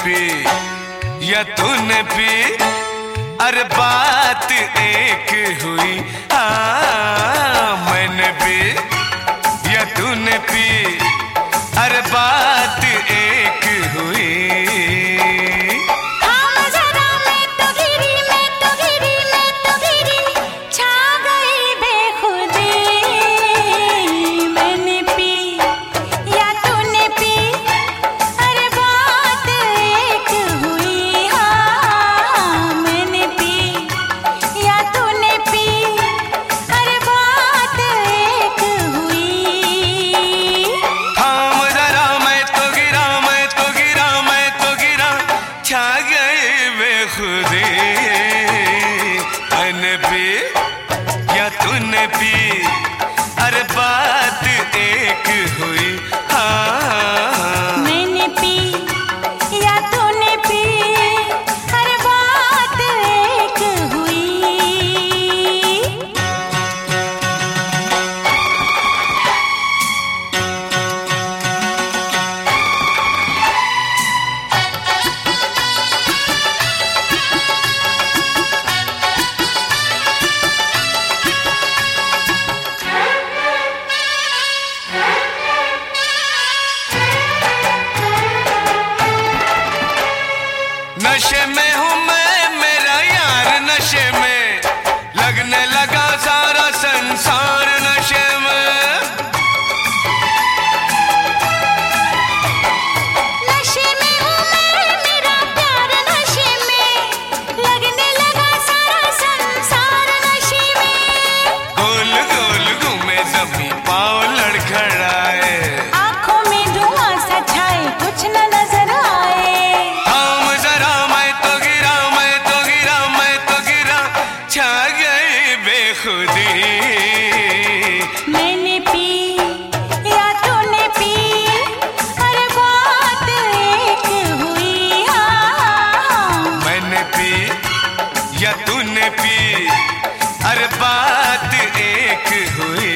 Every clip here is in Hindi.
पी या तूने पी, अरे बात एक हुई। हाँ मैंने पी या तूने पी, अरे बात एक हुई। मैंने पी या तूने पी, अरे बात एक हुई। हाँ मैंने पी या तूने पी, अरे बात एक हुई। नशे में हूँ मैं, मेरा यार नशे में, लगने लगा सारा संसार नशे में। नशे में हूँ मैं, मेरा प्यार नशे में, लगने लगा सारा संसार नशे में। गोल गोल घूमे जमी पाँव लड़खड़ाए, आँखों में धुआं सा छाए कुछ न नजर आए। छा गई बेखुदी। मैंने पी या तूने पी, अरे बात एक हुई। हाँ मैंने पी या तूने पी, अरे बात एक हुई।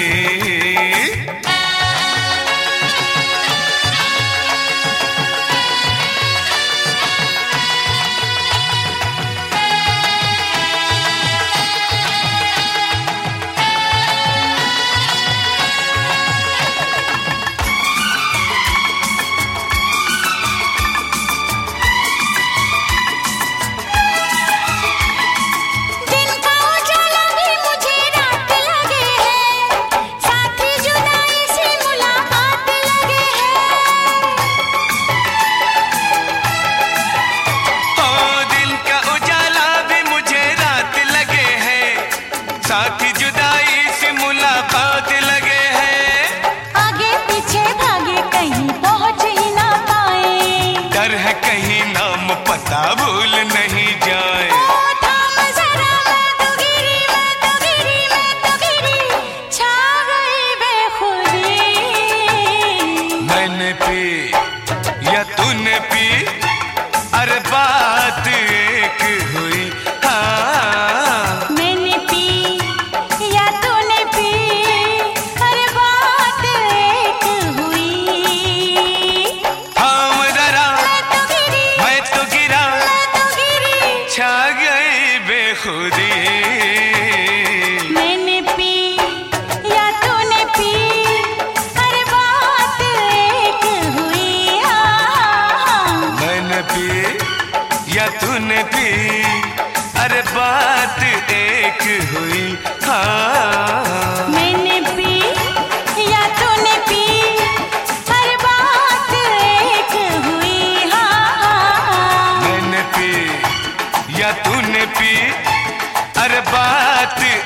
साथी जुदाई से मुलाकात लगे हैं, आगे पीछे भागे कहीं पहुंच ही ना पाए। डर है कहीं नाम पता भूल नहीं जाए। थाम जरा मैं तो गिरी, मैं तो गिरी, मैं तो गिरी, छा गई बेखुदी। मैंने पी या तूने पी, अरे बात एक हुई। हाँ मैंने पी या तूने पी, अरे बात एक हुई। थाम जरा मैं तो गिरी, मैं तो गिरा, मैं तो गिरी, छा गई बेखुदी। मैंने पी या तूने पी, अरे बात एक हुई। हाँ मैंने पी या तूने पी, अरे बात एक हुई। हाँ मैंने पी या तूने पी, अरे बात एक हुई। हाँ मैंने पी या तूने पी, अरे बात